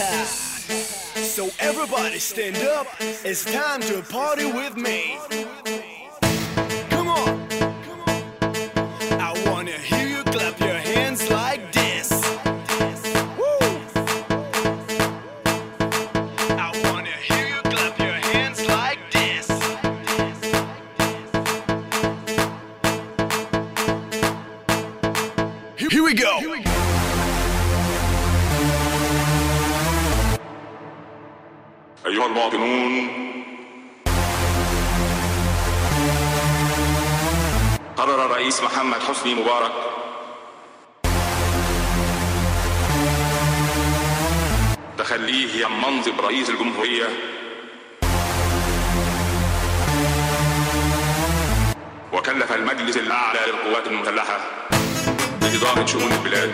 So everybody stand up, it's time to party with me. Come on, I wanna hear you clap your hands like this. Woo! I wanna hear you clap your hands like this. Here we go. أيها المواطنون، قرر الرئيس محمد حسني مبارك تخليه عن منصب رئيس الجمهورية وكلف المجلس الأعلى للقوات المسلحة بإدارة شؤون البلاد.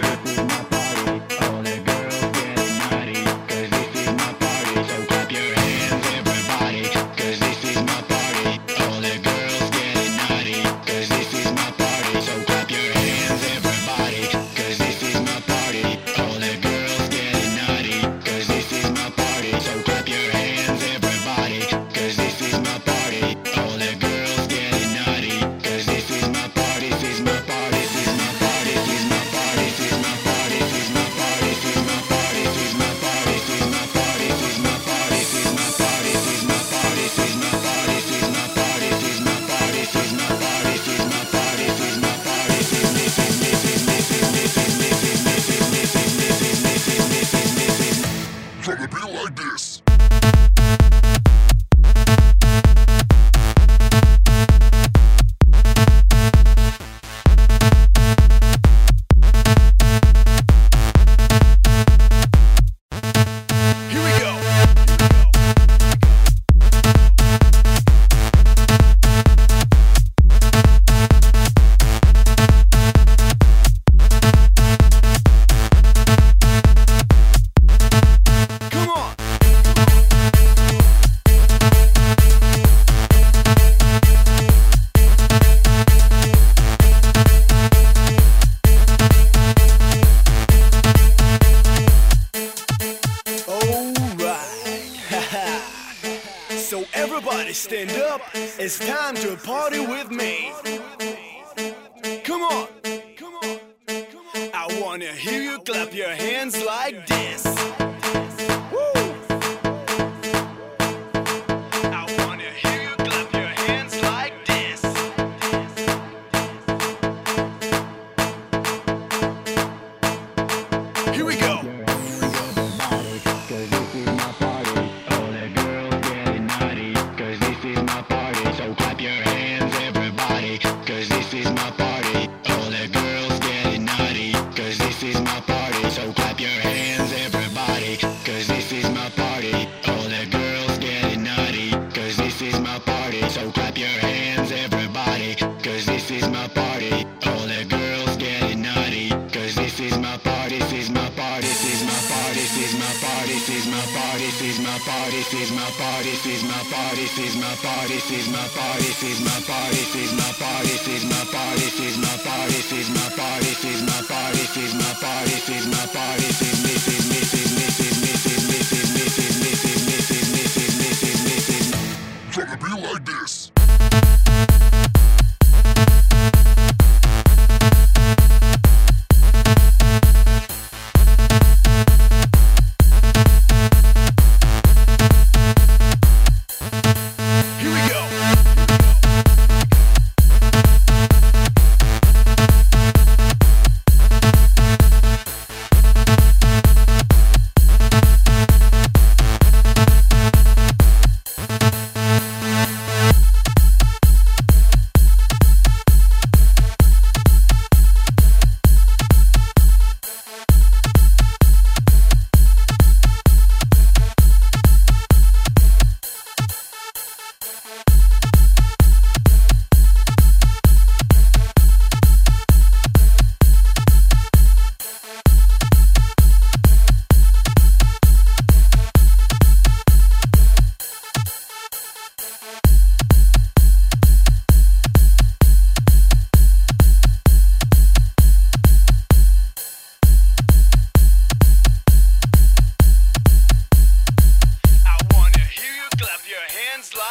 So everybody stand up, it's time to party with me. Come on, I wanna hear you clap your hands like this. Woo! I wanna hear you clap your hands like this. Here we go. Gonna be like this.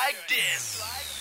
like this.